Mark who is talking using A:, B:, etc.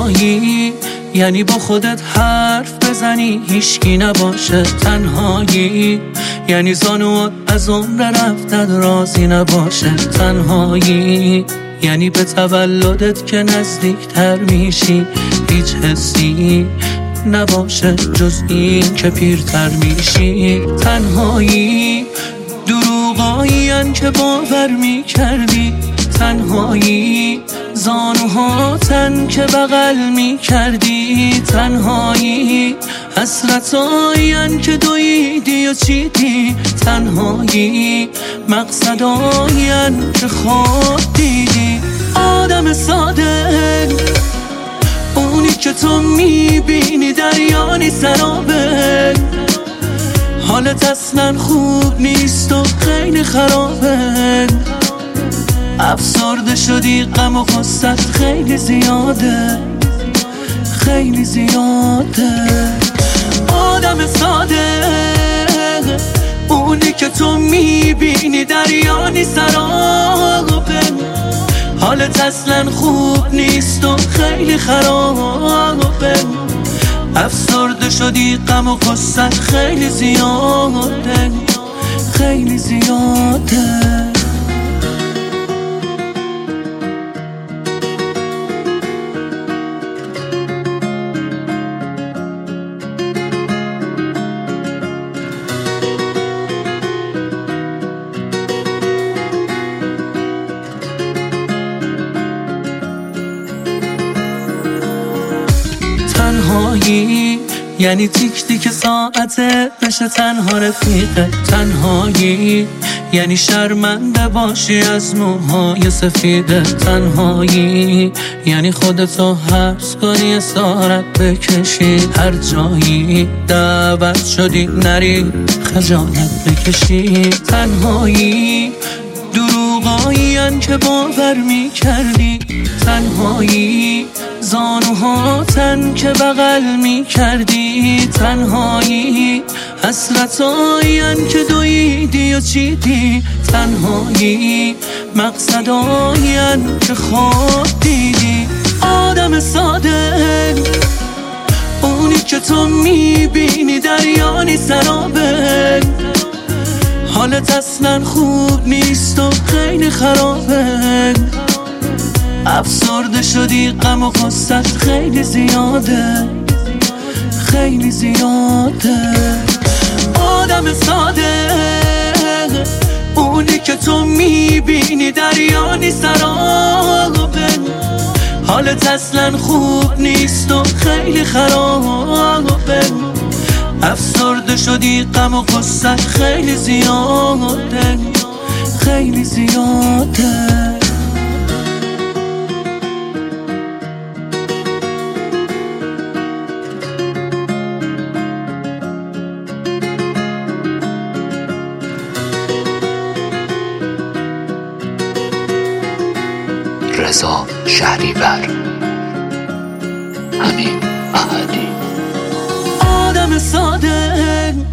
A: تنهایی یعنی با خودت حرف بزنی هیچکی نباشه. تنهایی یعنی زانوات از عمر رفتت راضی نباشه. تنهایی یعنی به تولدت که نزدیکتر میشی هیچ حسی نباشه جز این که پیرتر میشی. تنهایی دروغایین که باور میکردی. تنهایی زانوهاتن که بغل میکردی. تنهایی حسرتاین که دویدی و چیدی. تنهایی مقصداین که خواب دیدی. آدم ساده اونی که تو میبینی دریانی سرابه. حالت اصلا خوب نیست و خیلی خرابه. افسرده شدی غم و غصت خیلی زیاده خیلی زیاده. آدم ساده اونی که تو میبینی دریانی سرابه. حالت اصلا خوب نیست و خیلی خرابه. افسرده شدی غم و غصت خیلی زیاده خیلی زیاده. تنهایی یعنی تیک تیک ساعته بشه تنها رفیقه. تنهایی یعنی شرمنده باشی از موهای سفیده. تنهایی یعنی خودتو حبس کنی اسارت بکشی. هر جایی دعوت شدی نری خجالت بکشی. تنهایی دروغایین که باور میکردی. تنهایی زانوهاتن که بغل میکردی. تنهایی حسرتاین که دویدی و چیدی. تنهایی مقصداین که خواب دیدی. آدم ساده اونی که تو میبینی دریانی سرابه. حالت اصلا خوب نیست و خیلی خرابه. افسرده شدی غم و غصت خیلی زیاده خیلی زیاده. آدم ساده اونی که تو میبینی دریانی سرابه. حالت اصلا خوب نیست و خیلی خرابه. افسرده شدی غم و غصت خیلی زیاده خیلی زیاده.
B: رضا شهریور، امین احدی.
A: آدم ساده